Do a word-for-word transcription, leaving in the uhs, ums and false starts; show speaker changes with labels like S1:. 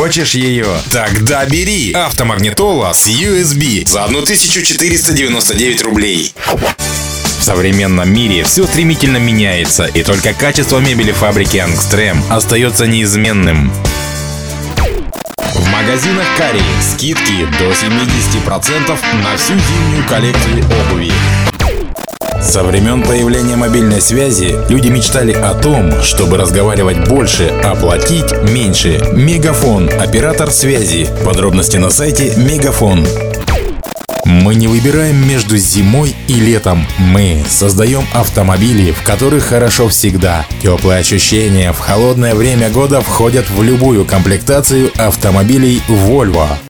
S1: Хочешь ее? Тогда бери автомагнитола с ю эс би за тысячу четыреста девяносто девять рублей. В современном мире все стремительно меняется, и только качество мебели фабрики Angstrom остается неизменным. В магазинах Кари скидки до семьдесят процентов на всю зимнюю коллекцию обуви. Со времен появления мобильной связи люди мечтали о том, чтобы разговаривать больше, а платить меньше. Мегафон – оператор связи. Подробности на сайте Мегафон. Мы не выбираем между зимой и летом. Мы создаем автомобили, в которых хорошо всегда. Теплые ощущения в холодное время года входят в любую комплектацию автомобилей Volvo.